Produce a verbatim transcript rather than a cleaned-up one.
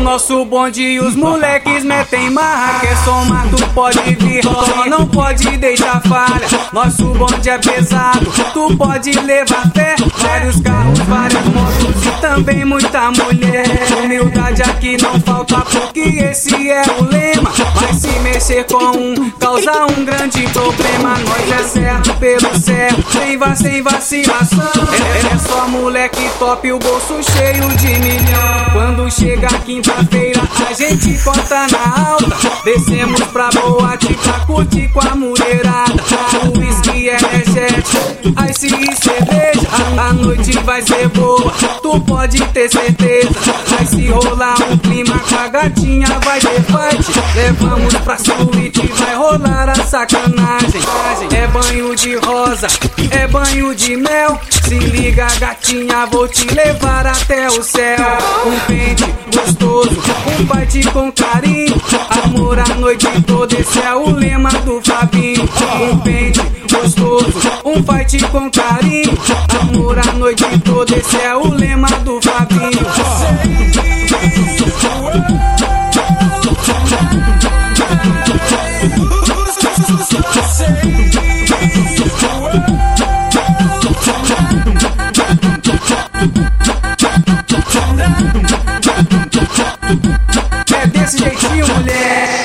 nosso bonde os moleques metem marra. Quer somar, tu pode vir, só não pode deixar falha. Nosso bonde é pesado, tu pode levar fé. Vários carros, várias motos e também muita mulher. Humildade aqui não falta porque esse é o lema. Mas se mexer com um, causa um grande problema. Nós é certo pelo certo, sem, va sem vacilação. É, é só moleque top, o bolso cheio de milhão. Quando chega quinta-feira, a gente conta na alta. Descemos pra boate pra curtir com a mulherada. O whisky é energético, ice e cerveja. A, a noite vai ser boa, tu pode ter certeza. Vai se rolar um clima com a gatinha, vai ter fight. Levamos pra suíte, vai rolar a sacanagem. É banho de rosa, é banho de mel. Se liga gatinha, vou te levar até o céu. Um pente gostoso, um fight com carinho. Amor a noite toda, esse é o lema do Fabinho. Um pente gostoso, um fight com carinho. Amor a noite toda, esse é o lema do Fabinho. É desse jeitinho, mulher.